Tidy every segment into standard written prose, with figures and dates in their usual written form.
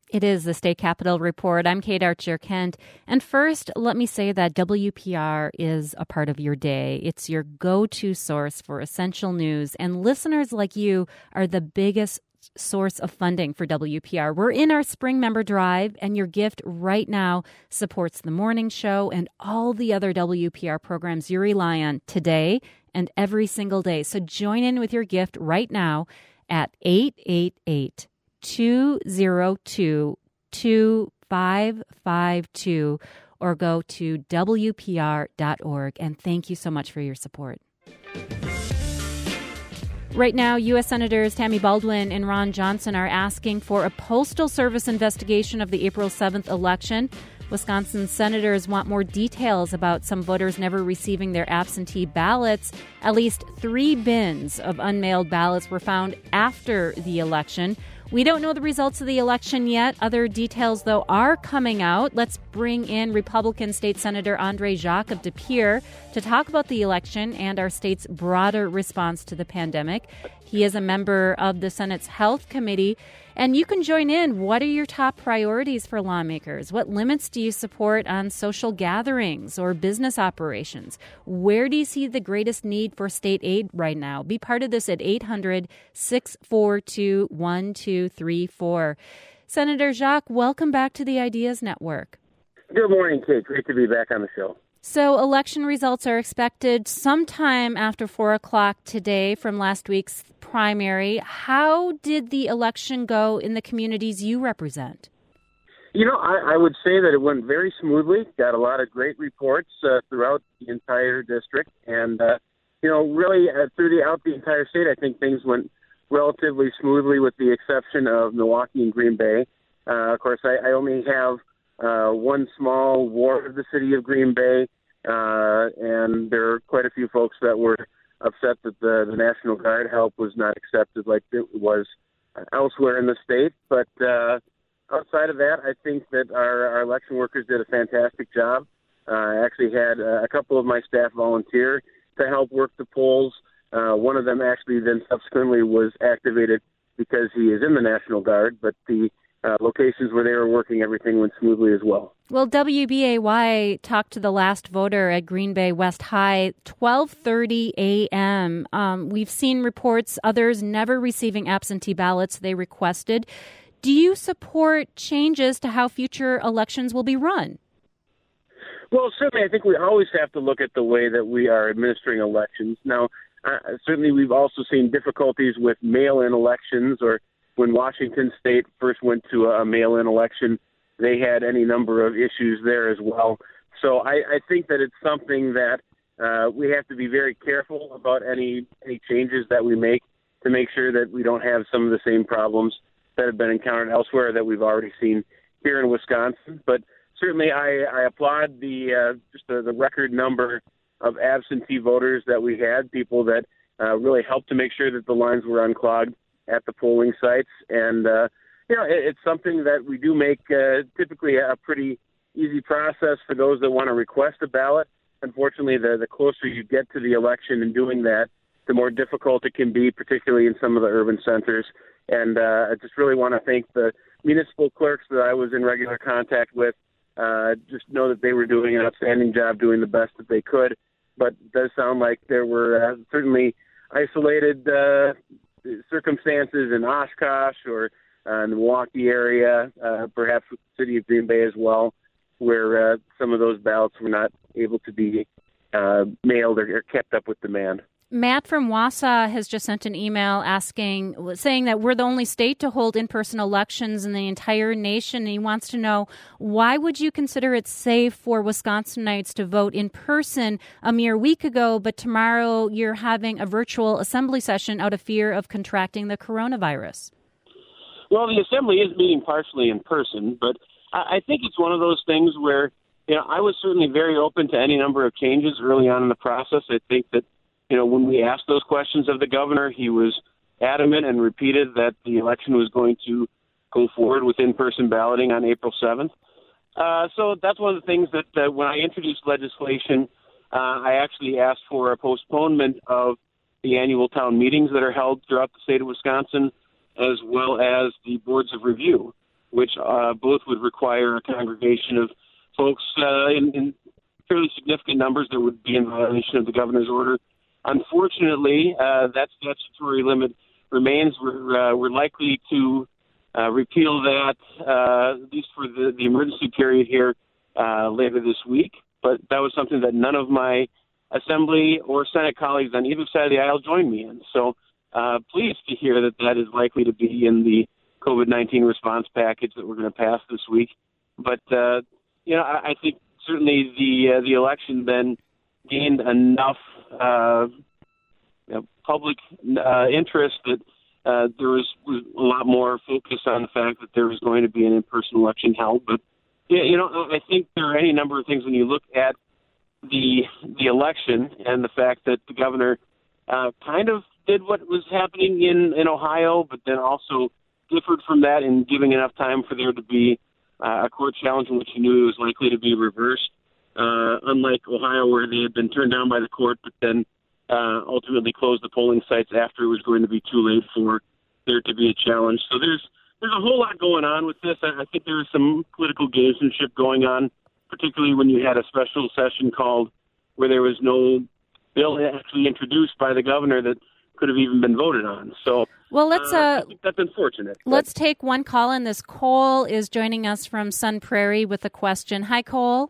It is the State Capitol Report. I'm Kate Archer-Kent. And first, let me say that WPR is a part of your day. It's your go-to source for essential news. And listeners like you are the biggest source of funding for WPR. We're in our spring member drive, and your gift right now supports the morning show and all the other WPR programs you rely on today and every single day. So join in with your gift right now at 888-202-2552 or go to WPR.org. And thank you so much for your support. Right now, U.S. Senators Tammy Baldwin and Ron Johnson are asking for a Postal Service investigation of the April 7th election. Wisconsin senators want more details about some voters never receiving their absentee ballots. At least 3 bins of unmailed ballots were found after the election. We don't know the results of the election yet. Other details, though, are coming out. Let's bring in Republican State Senator Andre Jacques of De Pere to talk about the election and our state's broader response to the pandemic. He is a member of the Senate's Health Committee. And you can join in. What are your top priorities for lawmakers? What limits do you support on social gatherings or business operations? Where do you see the greatest need for state aid right now? Be part of this at 800-642-1234. Senator Jacques, welcome back to the Ideas Network. Good morning, Kate. Great to be back on the show. So election results are expected sometime after 4 o'clock today from last week's primary. How did the election go in the communities you represent? You know, I would say that it went very smoothly. Got a lot of great reports throughout the entire district. And, really throughout the entire state, I think things went relatively smoothly with the exception of Milwaukee and Green Bay. Of course, I only have one small ward of the city of Green Bay, and there are quite a few folks that were upset that the National Guard help was not accepted like it was elsewhere in the state. But outside of that, I think that our election workers did a fantastic job. I actually had a couple of my staff volunteer to help work the polls. One of them actually then subsequently was activated because he is in the National Guard, but the locations where they were working, everything went smoothly as well. Well, WBAY talked to the last voter at Green Bay West High, 12:30 a.m. We've seen reports, others never receiving absentee ballots they requested. Do you support changes to how future elections will be run? Well, certainly I think we always have to look at the way that we are administering elections. Now, certainly we've also seen difficulties with mail-in elections, or when Washington State first went to a mail-in election, they had any number of issues there as well. So I think that it's something that we have to be very careful about any changes that we make to make sure that we don't have some of the same problems that have been encountered elsewhere that we've already seen here in Wisconsin. But certainly I applaud the record number of absentee voters that we had, people that really helped to make sure that the lines were unclogged at the polling sites. And, it's something that we do make typically a pretty easy process for those that want to request a ballot. Unfortunately, the closer you get to the election and doing that, the more difficult it can be, particularly in some of the urban centers. And I just really want to thank the municipal clerks that I was in regular contact with. Just know that they were doing an outstanding job, doing the best that they could. But it does sound like there were certainly isolated circumstances in Oshkosh or in the Milwaukee area, perhaps the city of Green Bay as well, where some of those ballots were not able to be mailed or kept up with demand. Matt from Wausau has just sent an email saying that we're the only state to hold in-person elections in the entire nation. And he wants to know, why would you consider it safe for Wisconsinites to vote in person a mere week ago, but tomorrow you're having a virtual assembly session out of fear of contracting the coronavirus? Well, the assembly is meeting partially in person, but I think it's one of those things where, I was certainly very open to any number of changes early on in the process. I think that when we asked those questions of the governor, he was adamant and repeated that the election was going to go forward with in-person balloting on April 7th. So that's one of the things that when I introduced legislation, I actually asked for a postponement of the annual town meetings that are held throughout the state of Wisconsin, as well as the boards of review, which both would require a congregation of folks in fairly significant numbers that would be in violation of the governor's order. Unfortunately, that statutory limit remains. We're likely to repeal that, at least for the emergency period here later this week. But that was something that none of my Assembly or Senate colleagues on either side of the aisle joined me in. So pleased to hear that that is likely to be in the COVID-19 response package that we're going to pass this week. But, I think certainly the election then gained enough public interest that there was a lot more focus on the fact that there was going to be an in-person election held. But, I think there are any number of things when you look at the election and the fact that the governor kind of did what was happening in Ohio, but then also differed from that in giving enough time for there to be a court challenge in which he knew it was likely to be reversed, unlike Ohio where they had been turned down by the court, but then ultimately closed the polling sites after it was going to be too late for there to be a challenge. So there's a whole lot going on with this. I think there was some political gamesmanship going on, particularly when you had a special session called where there was no bill actually introduced by the governor that could have even been voted on. So, well, I think that's unfortunate. Let's take one call on this. Cole is joining us from Sun Prairie with a question. Hi, Cole.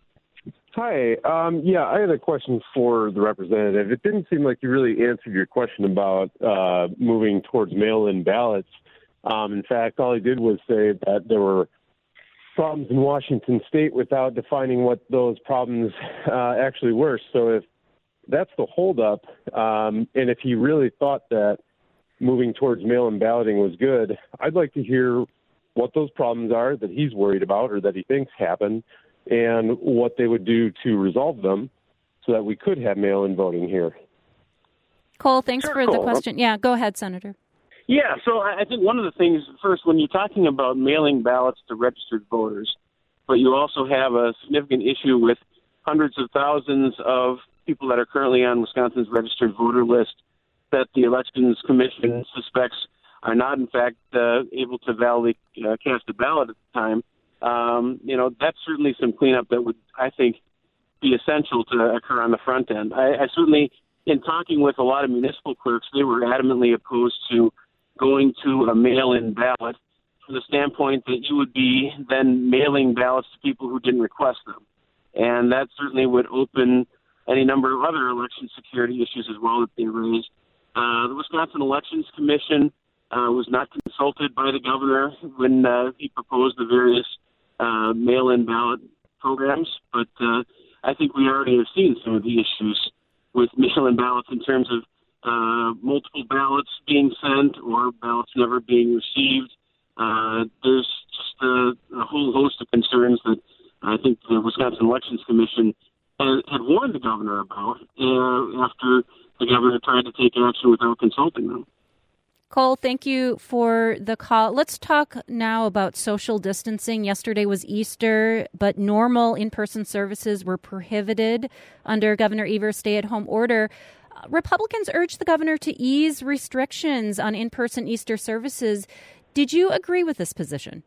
Hi. I had a question for the representative. It didn't seem like you really answered your question about moving towards mail-in ballots. In fact, all he did was say that there were problems in Washington State without defining what those problems actually were. So if that's the holdup, and if he really thought that moving towards mail-in balloting was good, I'd like to hear what those problems are that he's worried about or that he thinks happen, and what they would do to resolve them so that we could have mail-in voting here. Cole, thanks for the question. Yeah, go ahead, Senator. Yeah, so I think one of the things, first, when you're talking about mailing ballots to registered voters, but you also have a significant issue with hundreds of thousands of people that are currently on Wisconsin's registered voter list that the Elections Commission suspects are not, in fact, able to validly cast a ballot at the time. That's certainly some cleanup that would, I think, be essential to occur on the front end. I certainly, in talking with a lot of municipal clerks, they were adamantly opposed to going to a mail-in ballot from the standpoint that you would be then mailing ballots to people who didn't request them. And that certainly would open any number of other election security issues as well that they raised. The Wisconsin Elections Commission was not consulted by the governor when he proposed the various mail-in ballot programs, but I think we already have seen some of the issues with mail-in ballots in terms of multiple ballots being sent or ballots never being received. There's just a whole host of concerns that I think the Wisconsin Elections Commission had warned the governor about after the governor tried to take action without consulting them. Cole, thank you for the call. Let's talk now about social distancing. Yesterday was Easter, but normal in-person services were prohibited under Governor Evers' stay-at-home order. Republicans urged the governor to ease restrictions on in-person Easter services. Did you agree with this position?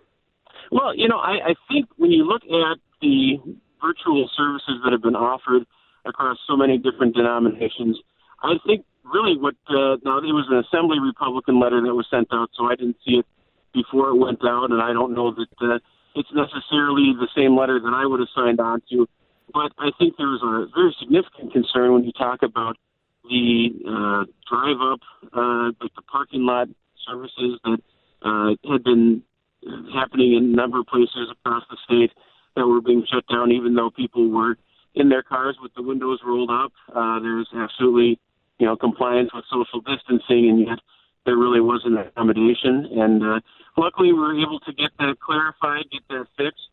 Well, I think when you look at the virtual services that have been offered across so many different denominations, I think really now it was an Assembly Republican letter that was sent out, so I didn't see it before it went out, and I don't know that it's necessarily the same letter that I would have signed on to. But I think there was a very significant concern when you talk about the drive-up, like the parking lot services that had been happening in a number of places across the state that were being shut down, even though people were in their cars with the windows rolled up. There's absolutely, compliance with social distancing, and yet there really wasn't an accommodation. And luckily, we were able to get that clarified, get that fixed.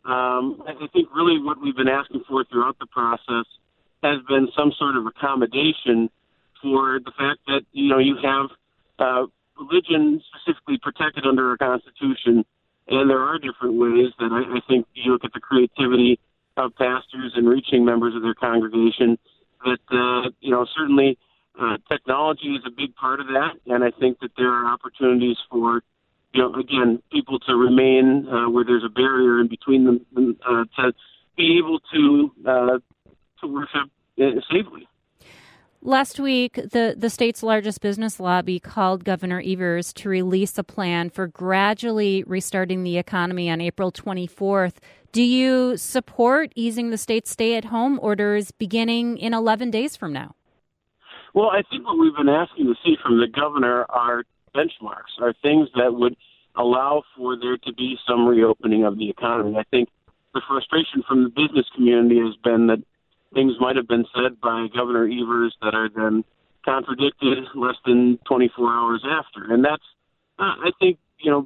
I think really what we've been asking for throughout the process has been some sort of accommodation for the fact that, you have religion specifically protected under our Constitution, and there are different ways that I think you look at the creativity of pastors and reaching members of their congregation, that, certainly technology is a big part of that, and I think that there are opportunities for again, people to remain where there's a barrier in between them to be able to worship safely. Last week, the state's largest business lobby called Governor Evers to release a plan for gradually restarting the economy on April 24th. Do you support easing the state's stay-at-home orders beginning in 11 days from now? Well, I think what we've been asking to see from the governor are benchmarks, are things that would allow for there to be some reopening of the economy. I think the frustration from the business community has been that things might have been said by Governor Evers that are then contradicted less than 24 hours after. And that's, I think,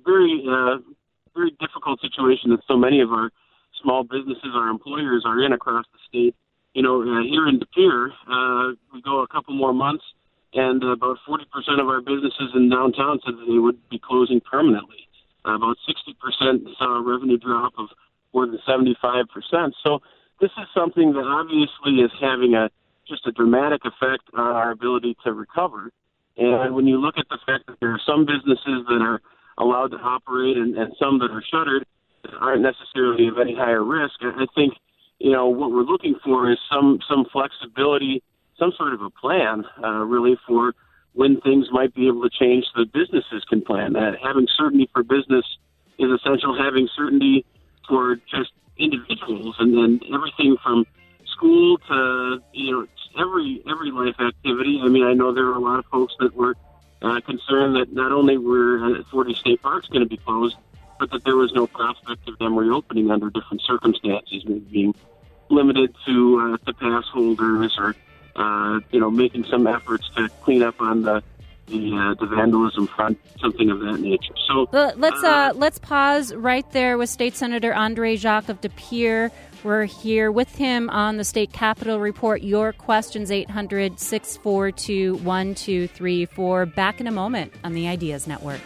very difficult situation that so many of our small businesses, our employers are in across the state. Here in De Pere, we go a couple more months, and about 40% of our businesses in downtown said that they would be closing permanently. About 60% saw a revenue drop of more than 75%. So this is something that obviously is having just a dramatic effect on our ability to recover. And when you look at the fact that there are some businesses that are allowed to operate and some that are shuttered that aren't necessarily of any higher risk, I think, what we're looking for is some flexibility, some sort of a plan, really, for when things might be able to change so that businesses can plan. Having certainty for business is essential. Having certainty for just individuals, and then everything from school to every life activity. I mean, I know there were a lot of folks that were concerned that not only were 40 state parks going to be closed, but that there was no prospect of them reopening under different circumstances, maybe being limited to pass holders or making some efforts to clean up on the vandalism front, something of that nature. So let's pause right there with State Senator Andre Jacques of De Pere. We're here with him on the State Capitol Report. Your questions, 800-642-1234. Back in a moment on the Ideas Network.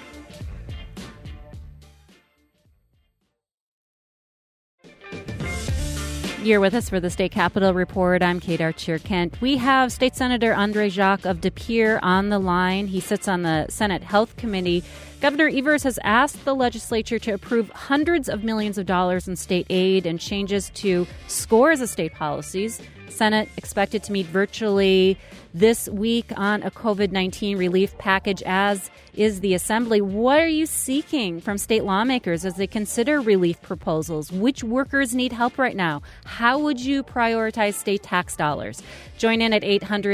You're with us for the State Capitol Report. I'm Kate Archer-Kent. We have State Senator Andre Jacques of De Pere on the line. He sits on the Senate Health Committee. Governor Evers has asked the legislature to approve hundreds of millions of dollars in state aid and changes to scores of state policies. Senate expected to meet virtually this week on a COVID-19 relief package, as is the Assembly. What are you seeking from state lawmakers as they consider relief proposals? Which workers need help right now? How would you prioritize state tax dollars? Join in at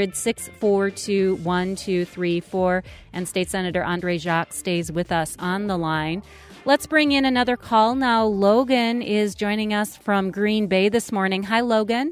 800-642-1234. And State Senator Andre Jacques stays with us on the line. Let's bring in another call now. Logan is joining us from Green Bay this morning. Hi, Logan.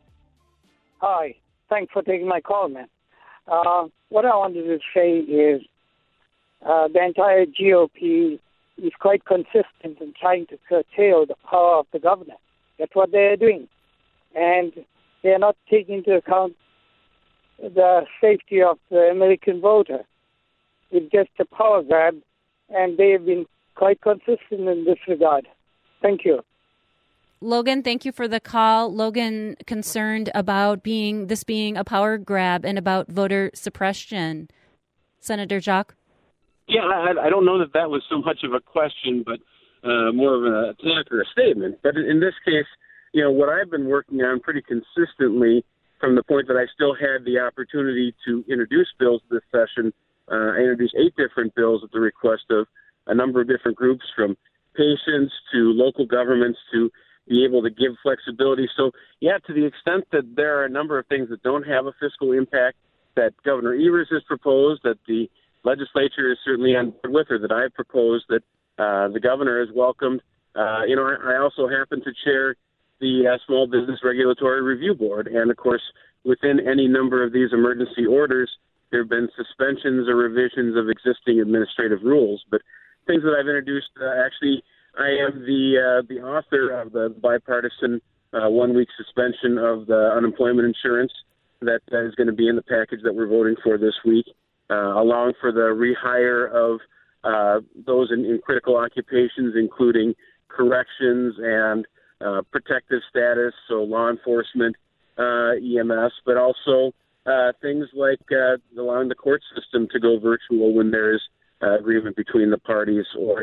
Hi. Thanks for taking my call, man. What I wanted to say is the entire GOP is quite consistent in trying to curtail the power of the governor. That's what they're doing. And they're not taking into account the safety of the American voter. It's just a power grab, and they've been quite consistent in this regard. Thank you. Logan, thank you for the call. Logan, concerned about this being a power grab and about voter suppression. Senator Jacques? Yeah, I don't know that was so much of a question, but more of an attack or a statement. But in this case, what I've been working on pretty consistently from the point that I still had the opportunity to introduce bills this session, I introduced 8 different bills at the request of a number of different groups, from patients to local governments, to be able to give flexibility. So, to the extent that there are a number of things that don't have a fiscal impact that Governor Evers has proposed, that the legislature is certainly on board with, or that I've proposed, that the governor has welcomed. I also happen to chair the Small Business Regulatory Review Board. And, of course, within any number of these emergency orders, there have been suspensions or revisions of existing administrative rules. But things that I've introduced, actually, I am the author of the bipartisan 1-week suspension of the unemployment insurance that is going to be in the package that we're voting for this week, allowing for the rehire of those in critical occupations, including corrections and protective status, so law enforcement, EMS, but also things like allowing the court system to go virtual when there is agreement between the parties, or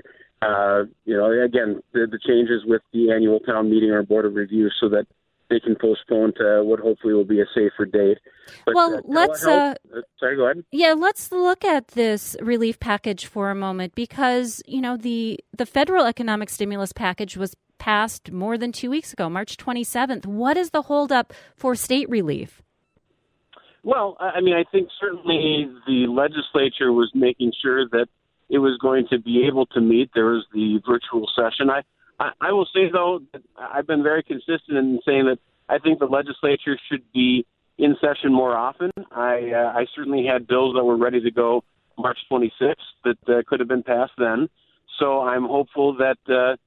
again, the changes with the annual town meeting or board of review, so that they can postpone to what hopefully will be a safer date. But, let's sorry, go ahead. Yeah, let's look at this relief package for a moment, because the federal economic stimulus package was passed more than 2 weeks ago, March 27th. What is the holdup for state relief? Well, I think certainly the legislature was making sure that it was going to be able to meet. There was the virtual session. I will say, though, that I've been very consistent in saying that I think the legislature should be in session more often. I certainly had bills that were ready to go March 26th that could have been passed then. So I'm hopeful that,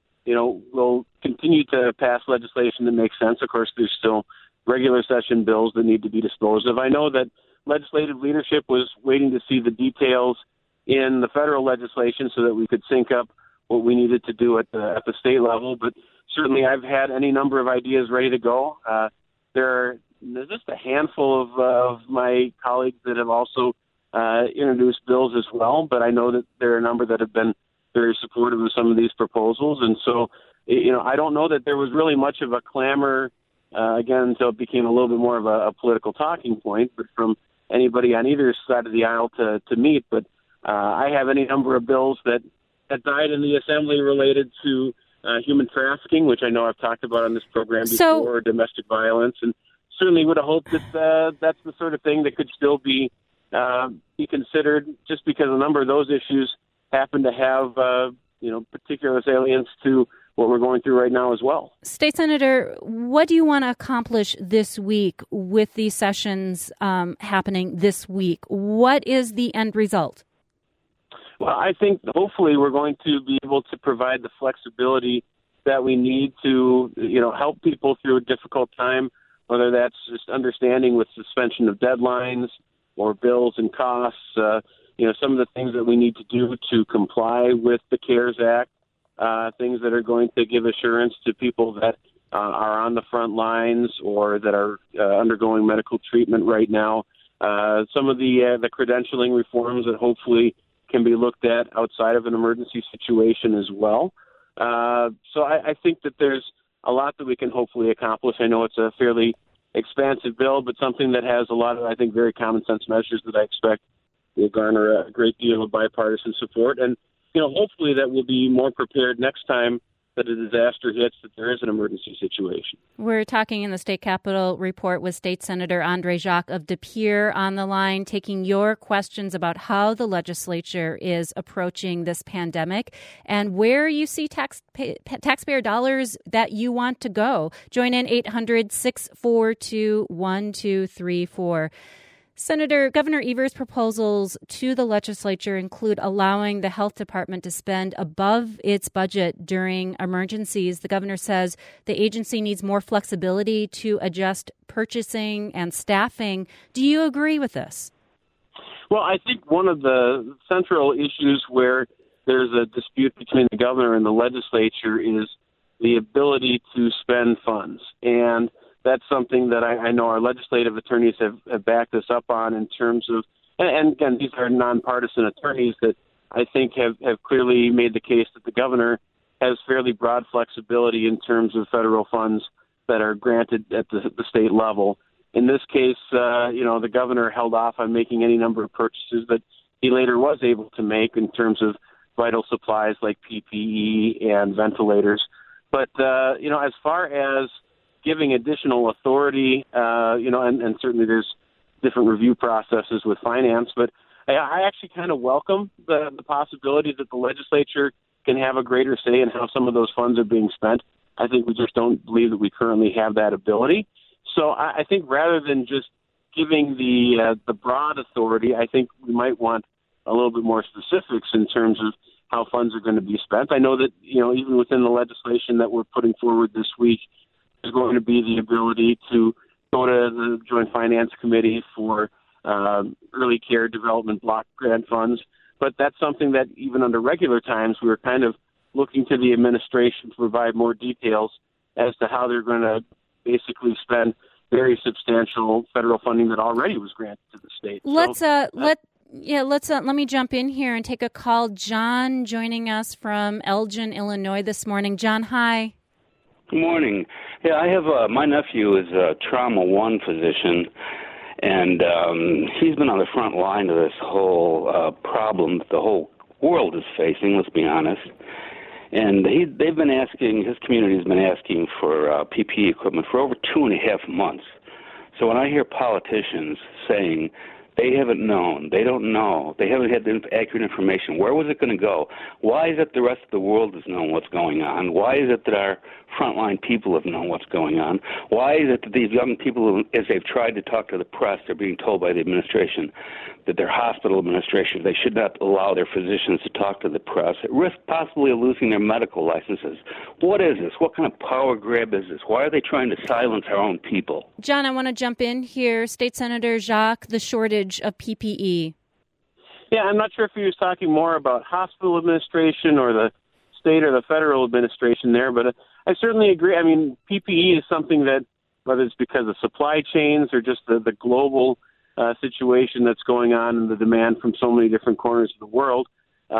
we'll continue to pass legislation that makes sense. Of course, there's still regular session bills that need to be disposed of. I know that legislative leadership was waiting to see the details in the federal legislation so that we could sync up what we needed to do at the state level. But certainly I've had any number of ideas ready to go. There's just a handful of my colleagues that have also introduced bills as well, but I know that there are a number that have been very supportive of some of these proposals. And so, I don't know that there was really much of a clamor, again, until it became a little bit more of a political talking point, but from anybody on either side of the aisle to meet. But I have any number of bills that died in the assembly related to human trafficking, which I know I've talked about on this program before, domestic violence, and certainly would have hoped that that's the sort of thing that could still be considered, just because a number of those issues happen to have particular salience to what we're going through right now as well. State Senator, what do you want to accomplish this week with these sessions happening this week? What is the end result? Well, I think hopefully we're going to be able to provide the flexibility that we need to, help people through a difficult time, whether that's just understanding with suspension of deadlines or bills and costs, some of the things that we need to do to comply with the CARES Act, things that are going to give assurance to people that are on the front lines or that are undergoing medical treatment right now. Some of the credentialing reforms that hopefully can be looked at outside of an emergency situation as well. So I think that there's a lot that we can hopefully accomplish. I know it's a fairly expansive bill, but something that has a lot of, I think, very common sense measures that I expect will garner a great deal of bipartisan support. And, hopefully that we'll be more prepared next time that a disaster hits, that there is an emergency situation. We're talking in the State Capitol Report with State Senator Andre Jacques of De Pere on the line, taking your questions about how the legislature is approaching this pandemic and where you see taxpayer dollars that you want to go. Join in 800-642-1234. Senator, Governor Evers' proposals to the legislature include allowing the health department to spend above its budget during emergencies. The governor says the agency needs more flexibility to adjust purchasing and staffing. Do you agree with this? Well, I think one of the central issues where there's a dispute between the governor and the legislature is the ability to spend funds. And that's something that I know our legislative attorneys have backed us up on in terms of, and again, these are nonpartisan attorneys that I think have clearly made the case that the governor has fairly broad flexibility in terms of federal funds that are granted at the state level. In this case, the governor held off on making any number of purchases that he later was able to make in terms of vital supplies like PPE and ventilators. But, as far as giving additional authority, and certainly there's different review processes with finance, but I actually kind of welcome the possibility that the legislature can have a greater say in how some of those funds are being spent. I think we just don't believe that we currently have that ability. So I think rather than just giving the broad authority, I think we might want a little bit more specifics in terms of how funds are going to be spent. I know that, even within the legislation that we're putting forward this week, is going to be the ability to go to the Joint Finance Committee for early care development block grant funds. But that's something that even under regular times, we were kind of looking to the administration to provide more details as to how they're going to basically spend very substantial federal funding that already was granted to the state. Yeah, let me jump in here and take a call. John joining us from Elgin, Illinois this morning. John, hi. Good morning. Yeah, I have my nephew is a trauma 1 physician, and he's been on the front line of this whole problem that the whole world is facing, let's be honest. And they've been asking, his community's been asking for PPE equipment for over 2.5 months. So when I hear politicians saying they haven't known, they don't know, they haven't had the accurate information, where was it going to go? Why is it the rest of the world has known what's going on? Why is it that our frontline people have known what's going on? Why is it that these young people, as they've tried to talk to the press, they're being told by the administration that their hospital administration, they should not allow their physicians to talk to the press, at risk possibly of losing their medical licenses? What is this? What kind of power grab is this? Why are they trying to silence our own people? John, I want to jump in here. State Senator Jacques, the shortage of PPE. Yeah, I'm not sure if he was talking more about hospital administration or the state or the federal administration there, but I certainly agree. I mean, PPE is something that, whether it's because of supply chains or just the global situation that's going on and the demand from so many different corners of the world,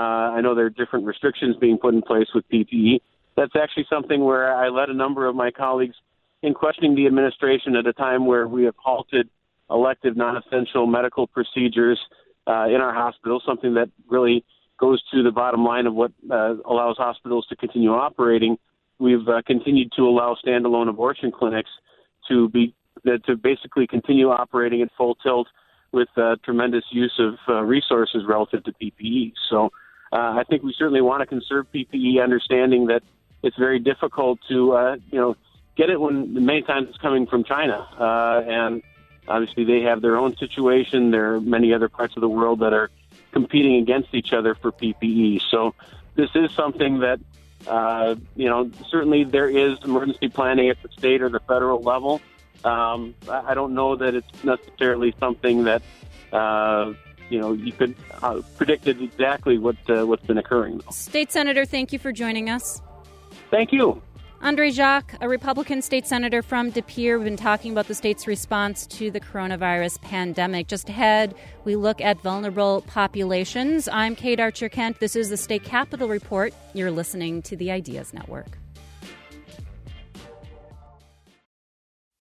I know there are different restrictions being put in place with PPE. That's actually something where I led a number of my colleagues in questioning the administration at a time where we have halted elective non-essential medical procedures in our hospitals, something that really goes to the bottom line of what allows hospitals to continue operating. We've continued to allow standalone abortion clinics to basically continue operating at full tilt with tremendous use of resources relative to PPE. So I think we certainly want to conserve PPE, understanding that it's very difficult to get it when many times it's coming from China. And obviously they have their own situation. There are many other parts of the world that are competing against each other for PPE. So this is something that, certainly there is emergency planning at the state or the federal level. I don't know that it's necessarily something that, you could predict exactly what's been occurring. State Senator, thank you for joining us. Thank you. Andre Jacques, a Republican state senator from De Pere. We've been talking about the state's response to the coronavirus pandemic. Just ahead, we look at vulnerable populations. I'm Kate Archer-Kent. This is the State Capitol Report. You're listening to the Ideas Network.